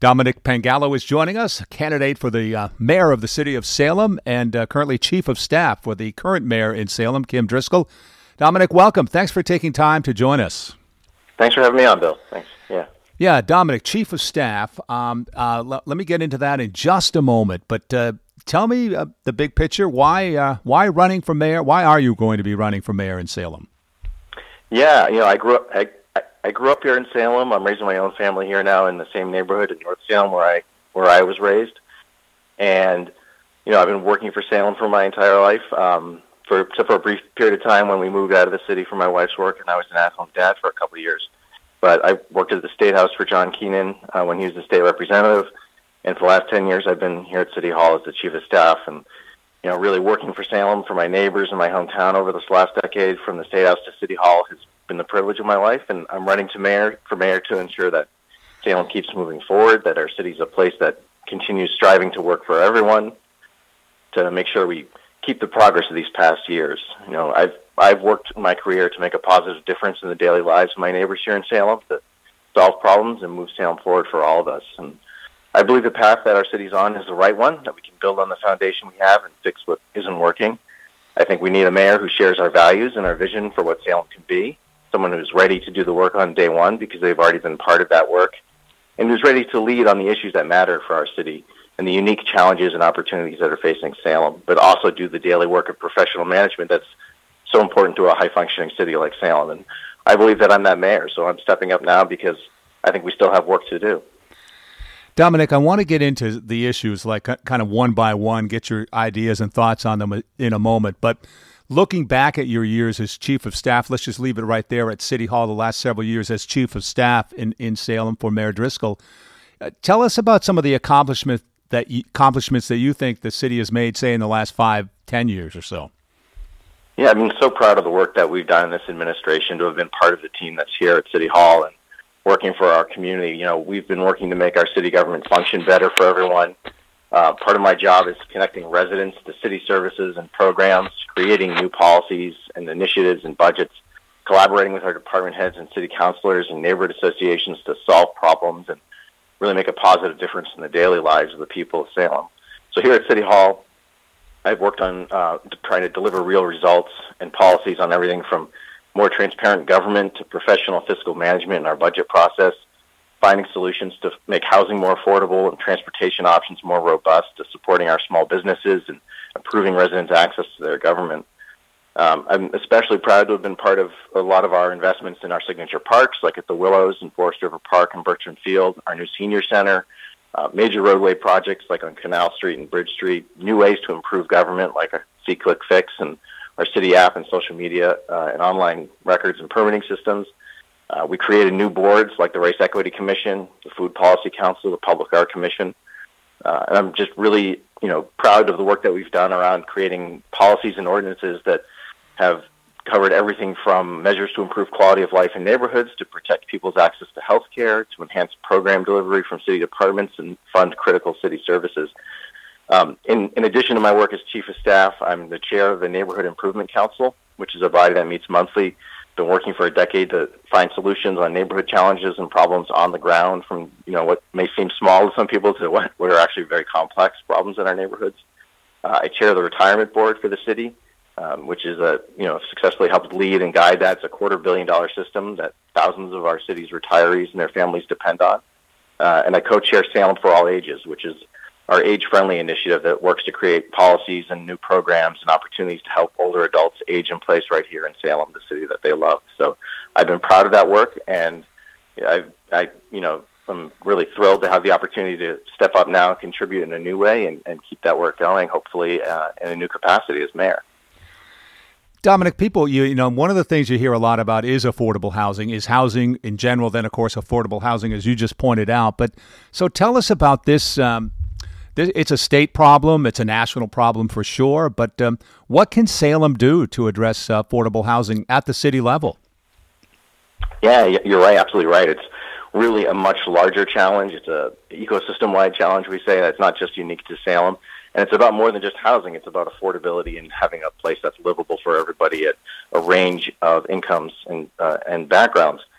Dominic Pangallo is joining us, a candidate for the mayor of the city of Salem and currently chief of staff for the current mayor in Salem, Kim Driscoll. Dominic, welcome. Thanks for taking time to join us. Thanks for having me on, Bill. Thanks. Yeah, Dominic, chief of staff. Let me get into that in just a moment. But tell me the big picture. Why running for mayor? Why are you going to be running for mayor in Salem? Yeah, I grew up here in Salem. I'm raising my own family here now in the same neighborhood in North Salem where I was raised. And I've been working for Salem for my entire life. Except for a brief period of time when we moved out of the city for my wife's work, and I was an at-home dad for a couple of years. But I worked at the State House for John Keenan when he was the state representative, and for the last 10 years I've been here at City Hall as the chief of staff, and really working for Salem, for my neighbors in my hometown over this last decade, from the State House to City Hall, has been the privilege of my life, and I'm running for mayor to ensure that Salem keeps moving forward, that our city's a place that continues striving to work for everyone, to make sure we keep the progress of these past years. I've worked in my career to make a positive difference in the daily lives of my neighbors here in Salem, to solve problems and move Salem forward for all of us. And I believe the path that our city's on is the right one, that we can build on the foundation we have and fix what isn't working. I think we need a mayor who shares our values and our vision for what Salem can be, someone who's ready to do the work on day one because they've already been part of that work, and who's ready to lead on the issues that matter for our city and the unique challenges and opportunities that are facing Salem, but also do the daily work of professional management that's so important to a high-functioning city like Salem. And I believe that I'm that mayor, so I'm stepping up now because I think we still have work to do. Dominic, I want to get into the issues like kind of one by one, get your ideas and thoughts on them in a moment. But looking back at your years as chief of staff, let's just leave it right there at City Hall, the last several years as chief of staff in Salem for Mayor Driscoll. Tell us about some of the accomplishments that you think the city has made, say, in the last 5-10 years or so. Yeah, I've been so proud of the work that we've done in this administration, to have been part of the team that's here at City Hall and working for our community. We've been working to make our city government function better for everyone. Part of my job is connecting residents to city services and programs, creating new policies and initiatives and budgets, collaborating with our department heads and city councilors and neighborhood associations to solve problems and really make a positive difference in the daily lives of the people of Salem. So here at City Hall, I've worked on trying to deliver real results and policies on everything from more transparent government to professional fiscal management in our budget process, finding solutions to make housing more affordable and transportation options more robust, to supporting our small businesses and improving residents' access to their government. I'm especially proud to have been part of a lot of our investments in our signature parks, like at the Willows and Forest River Park and Bertram Field, our new senior center, major roadway projects like on Canal Street and Bridge Street, new ways to improve government like our See-Click Fix and our city app and social media and online records and permitting systems. We created new boards like the Race Equity Commission, the Food Policy Council, the Public Art Commission. And I'm just really, proud of the work that we've done around creating policies and ordinances that have covered everything from measures to improve quality of life in neighborhoods, to protect people's access to health care, to enhance program delivery from city departments and fund critical city services. In addition to my work as chief of staff, I'm the chair of the Neighborhood Improvement Council, which is a body that meets monthly. Been working for a decade to find solutions on neighborhood challenges and problems on the ground, from what may seem small to some people to what are actually very complex problems in our neighborhoods. I chair the retirement board for the city, which is successfully helped lead and guide that. It's a $250 million system that thousands of our city's retirees and their families depend on. And I co-chair Salem for All Ages, which is our age-friendly initiative that works to create policies and new programs and opportunities to help older adults age in place right here in Salem, the city that they love. So I've been proud of that work, and I'm really thrilled to have the opportunity to step up now and contribute in a new way and keep that work going, hopefully in a new capacity as mayor. Dominic, people, one of the things you hear a lot about is affordable housing, is housing in general, then, of course, affordable housing, as you just pointed out. But so tell us about this. It's a state problem. It's a national problem for sure. But what can Salem do to address affordable housing at the city level? Yeah, you're right. Absolutely right. It's really a much larger challenge. It's a ecosystem-wide challenge, we say. That's not just unique to Salem. And it's about more than just housing. It's about affordability and having a place that's livable for everybody at a range of incomes and backgrounds.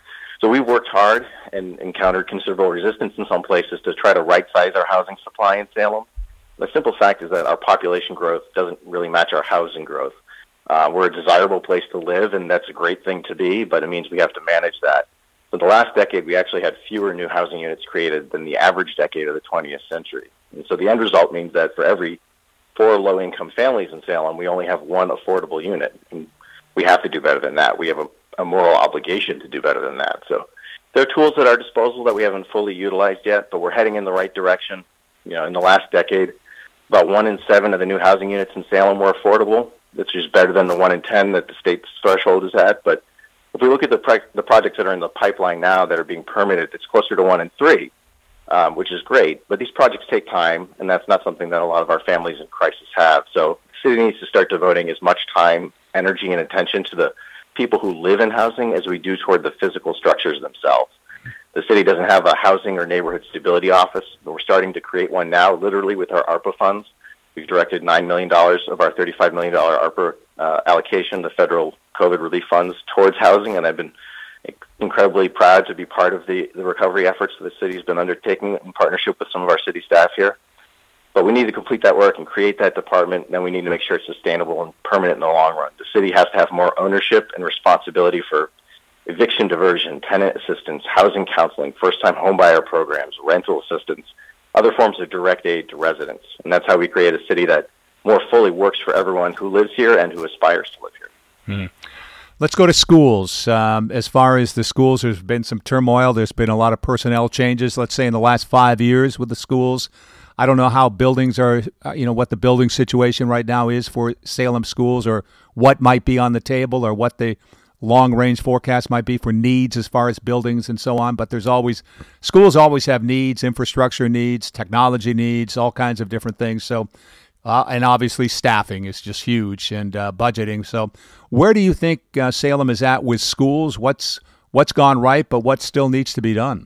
So we've worked hard and encountered considerable resistance in some places to try to right-size our housing supply in Salem. The simple fact is that our population growth doesn't really match our housing growth. We're a desirable place to live, and that's a great thing to be, but it means we have to manage that. So the last decade, we actually had fewer new housing units created than the average decade of the 20th century. And so the end result means that for every 4 low-income families in Salem, we only have 1 affordable unit. And we have to do better than that. We have a moral obligation to do better than that. So there are tools at our disposal that we haven't fully utilized yet, but we're heading in the right direction. In the last decade, about 1 in 7 of the new housing units in Salem were affordable, which is better than the 1 in 10 that the state's threshold is at. But if we look at the projects that are in the pipeline now that are being permitted, it's closer to 1 in 3, which is great. But these projects take time, and that's not something that a lot of our families in crisis have. So the city needs to start devoting as much time, energy, and attention to the people who live in housing as we do toward the physical structures themselves. The city doesn't have a housing or neighborhood stability office, but we're starting to create one now, literally with our ARPA funds. We've directed $9 million of our $35 million ARPA allocation, the federal COVID relief funds, towards housing, and I've been incredibly proud to be part of the recovery efforts that the city's been undertaking in partnership with some of our city staff here. But we need to complete that work and create that department, and then we need to make sure it's sustainable and permanent in the long run. The city has to have more ownership and responsibility for eviction diversion, tenant assistance, housing counseling, first-time homebuyer programs, rental assistance, other forms of direct aid to residents. And that's how we create a city that more fully works for everyone who lives here and who aspires to live here. Let's go to schools. As far as the schools, there's been some turmoil. There's been a lot of personnel changes, let's say, in the last 5 years with the schools. I don't know how buildings are, what the building situation right now is for Salem schools, or what might be on the table, or what the long-range forecast might be for needs as far as buildings and so on. But schools always have needs, infrastructure needs, technology needs, all kinds of different things. So, and obviously staffing is just huge, and budgeting. So where do you think Salem is at with schools? What's gone right, but what still needs to be done?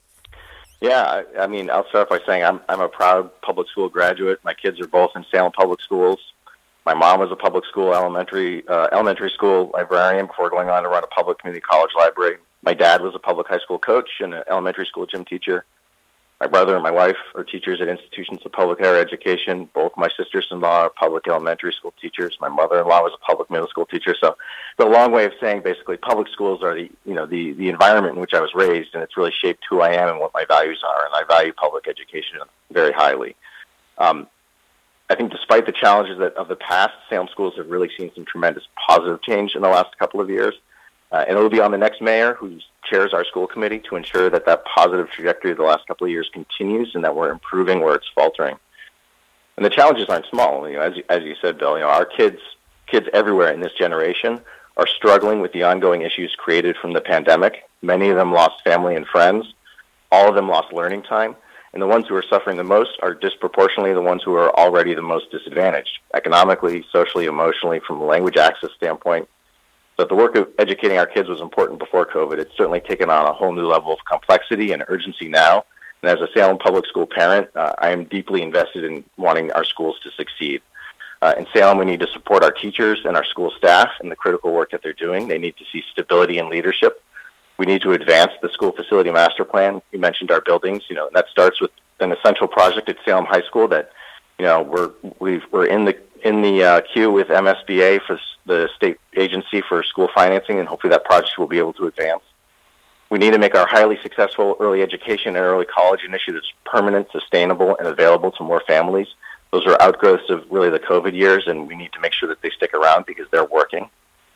Yeah, I mean, I'll start by saying I'm a proud public school graduate. My kids are both in Salem Public Schools. My mom was a public school elementary school librarian before going on to run a public community college library. My dad was a public high school coach and an elementary school gym teacher. My brother and my wife are teachers at institutions of public higher education. Both my sisters-in-law are public elementary school teachers. My mother-in-law was a public middle school teacher. So it's a long way of saying basically public schools are the environment in which I was raised, and it's really shaped who I am and what my values are. And I value public education very highly. I think despite the challenges of the past, Salem schools have really seen some tremendous positive change in the last couple of years. And it'll be on the next mayor, who chairs our school committee, to ensure that positive trajectory of the last couple of years continues and that we're improving where it's faltering. And the challenges aren't small. As you said, Bill, our kids everywhere in this generation are struggling with the ongoing issues created from the pandemic. Many of them lost family and friends. All of them lost learning time. And the ones who are suffering the most are disproportionately the ones who are already the most disadvantaged, economically, socially, emotionally, from a language access standpoint. So the work of educating our kids was important before COVID. It's certainly taken on a whole new level of complexity and urgency now. And as a Salem public school parent, I am deeply invested in wanting our schools to succeed. In Salem, we need to support our teachers and our school staff in the critical work that they're doing. They need to see stability and leadership. We need to advance the school facility master plan. You mentioned our buildings, and that starts with an essential project at Salem High School that, we're in the queue with MSBA for the state agency for school financing, and hopefully that project will be able to advance. We need to make our highly successful early education and early college initiatives permanent, sustainable, and available to more families. Those are outgrowths of really the COVID years, and we need to make sure that they stick around because they're working.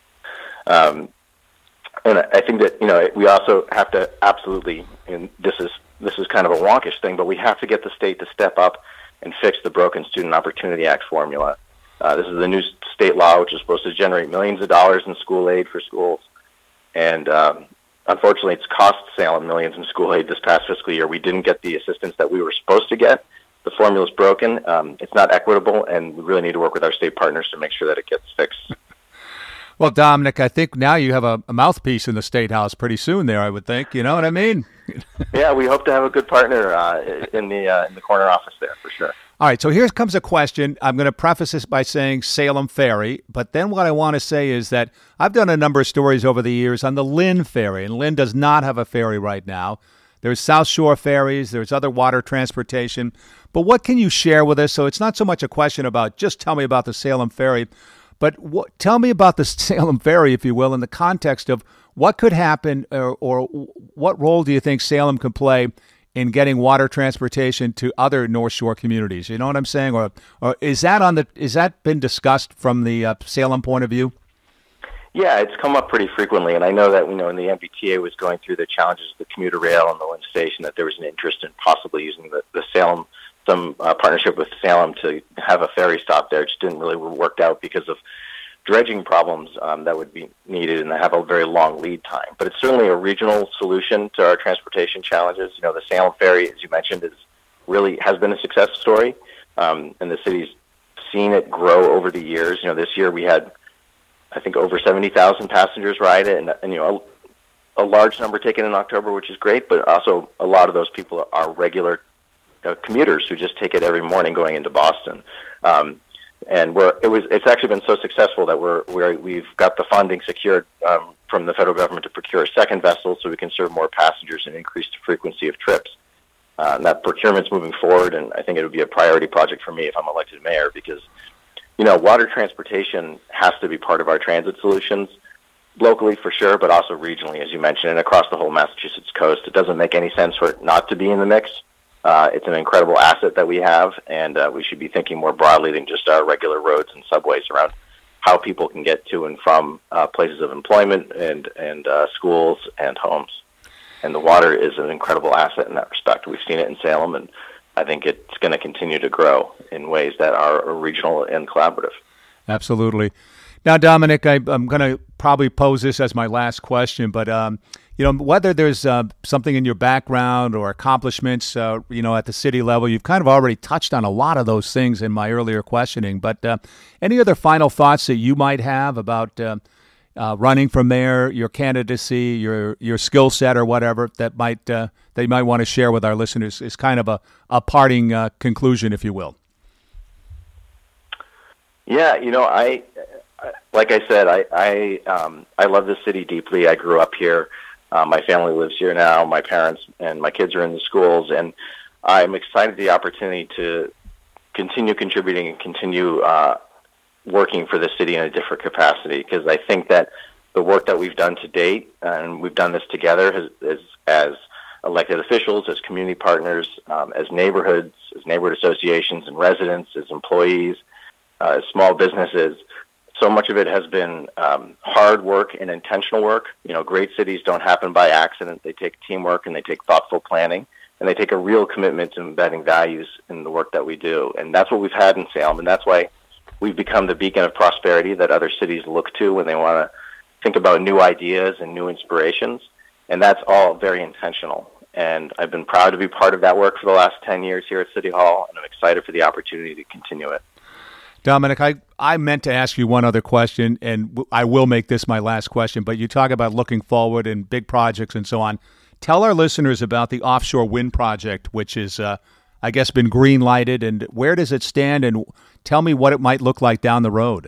And I think that, we also have to absolutely, and this is kind of a wonkish thing, but we have to get the state to step up and fix the broken Student Opportunity Act formula. This is the new state law, which is supposed to generate millions of dollars in school aid for schools. And unfortunately, it's cost Salem millions in school aid this past fiscal year. We didn't get the assistance that we were supposed to get. The formula's broken. It's not equitable, and we really need to work with our state partners to make sure that it gets fixed. Well, Dominic, I think now you have a mouthpiece in the State House pretty soon there, I would think. You know what I mean? Yeah, we hope to have a good partner in the corner office there, for sure. All right, so here comes a question. I'm going to preface this by saying Salem Ferry, but then what I want to say is that I've done a number of stories over the years on the Lynn Ferry, and Lynn does not have a ferry right now. There's South Shore ferries, there's other water transportation, but what can you share with us? So it's not so much a question about just tell me about the Salem Ferry, but tell me about the Salem Ferry, if you will, in the context of what could happen or what role do you think Salem can play in getting water transportation to other North Shore communities? You know what I'm saying? Or is that been discussed from the Salem point of view? Yeah, it's come up pretty frequently, and I know that when the MBTA was going through the challenges of the commuter rail and the Lynn station, that there was an interest in possibly using the Salem, some partnership with Salem to have a ferry stop there. It just didn't really work out because of dredging problems that would be needed and have a very long lead time. But it's certainly a regional solution to our transportation challenges. The Salem Ferry, as you mentioned, has been a success story, and the city's seen it grow over the years. This year we had, I think, over 70,000 passengers ride it, and a large number taken in October, which is great, but also a lot of those people are regular commuters who just take it every morning going into Boston. And it's actually been so successful that we've got the funding secured from the federal government to procure a second vessel so we can serve more passengers and increase the frequency of trips. And that procurement's moving forward, and I think it would be a priority project for me if I'm elected mayor because, water transportation has to be part of our transit solutions, locally for sure, but also regionally, as you mentioned, and across the whole Massachusetts coast. It doesn't make any sense for it not to be in the mix. It's an incredible asset that we have, and we should be thinking more broadly than just our regular roads and subways around how people can get to and from places of employment and schools and homes. And the water is an incredible asset in that respect. We've seen it in Salem, and I think it's going to continue to grow in ways that are regional and collaborative. Absolutely. Now, Dominic, I'm going to probably pose this as my last question, but whether there's something in your background or accomplishments, at the city level, you've kind of already touched on a lot of those things in my earlier questioning. But any other final thoughts that you might have about running for mayor, your candidacy, your skill set, or whatever that you might want to share with our listeners is kind of a parting conclusion, if you will. Yeah, like I said, I love this city deeply. I grew up here. My family lives here now. My parents and my kids are in the schools, and I'm excited the opportunity to continue contributing and continue working for the city in a different capacity, because I think that the work that we've done to date, and we've done this together as elected officials, as community partners, as neighborhoods, as neighborhood associations and residents, as employees, as small businesses. So much of it has been hard work and intentional work. Great cities don't happen by accident. They take teamwork and they take thoughtful planning, and they take a real commitment to embedding values in the work that we do. And that's what we've had in Salem, and that's why we've become the beacon of prosperity that other cities look to when they want to think about new ideas and new inspirations. And that's all very intentional. And I've been proud to be part of that work for the last 10 years here at City Hall, and I'm excited for the opportunity to continue it. Dominic, I meant to ask you one other question, and I will make this my last question, but you talk about looking forward and big projects and so on. Tell our listeners about the offshore wind project, which is, I guess, been green-lighted, and where does it stand, and tell me what it might look like down the road.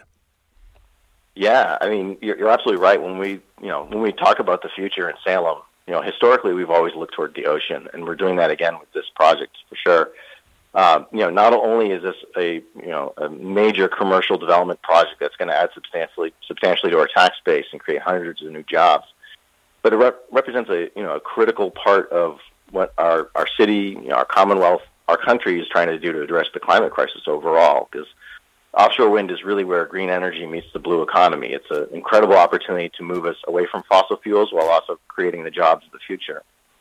Yeah, I mean, you're absolutely right. When we talk about the future in Salem, historically we've always looked toward the ocean, and we're doing that again with this project for sure. Not only is this a major commercial development project that's going to add substantially to our tax base and create hundreds of new jobs, but it represents a critical part of what our city, our Commonwealth, our country is trying to do to address the climate crisis overall. Because offshore wind is really where green energy meets the blue economy. It's an incredible opportunity to move us away from fossil fuels while also creating the jobs of the future.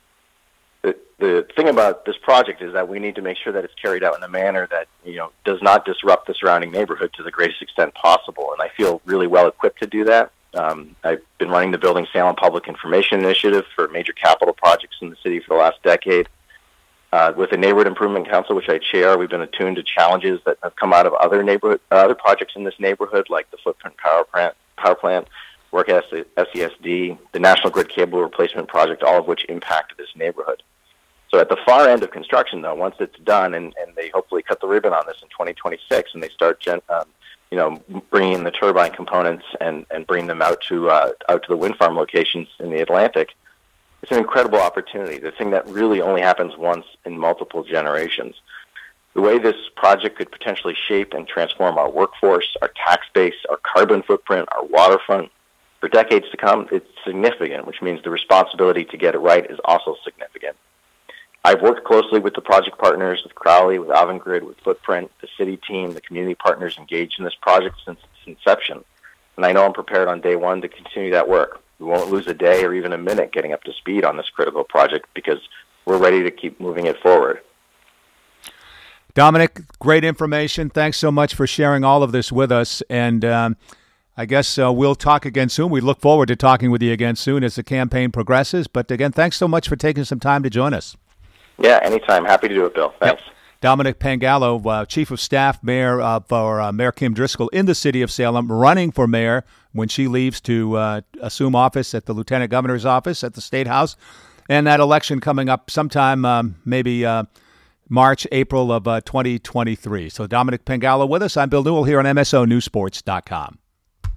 The thing about this project is that we need to make sure that it's carried out in a manner that does not disrupt the surrounding neighborhood to the greatest extent possible, and I feel really well equipped to do that. I've been running the Building Salem Public Information Initiative for major capital projects in the city for the last decade. With the Neighborhood Improvement Council, which I chair, we've been attuned to challenges that have come out of other projects in this neighborhood, like the Footprint Power Plant, work at SESD, the National Grid Cable Replacement Project, all of which impact this neighborhood. So at the far end of construction, though, once it's done and they hopefully cut the ribbon on this in 2026 and they start bringing in the turbine components and bring them out to the wind farm locations in the Atlantic, it's an incredible opportunity. The thing that really only happens once in multiple generations. The way this project could potentially shape and transform our workforce, our tax base, our carbon footprint, our waterfront for decades to come, it's significant, which means the responsibility to get it right is also significant. I've worked closely with the project partners, with Crowley, with Avangrid, with Footprint, the city team, the community partners engaged in this project since its inception. And I know I'm prepared on day one to continue that work. We won't lose a day or even a minute getting up to speed on this critical project because we're ready to keep moving it forward. Dominic, great information. Thanks so much for sharing all of this with us. And I guess we'll talk again soon. We look forward to talking with you again soon as the campaign progresses. But again, thanks so much for taking some time to join us. Yeah, anytime. Happy to do it, Bill. Thanks. Yep. Dominic Pangallo, Chief of Staff Mayor for Mayor Kim Driscoll in the city of Salem, running for mayor when she leaves to assume office at the Lieutenant Governor's office at the State House. And that election coming up sometime maybe March, April of 2023. So Dominic Pangallo with us. I'm Bill Newell here on MSONewsports.com.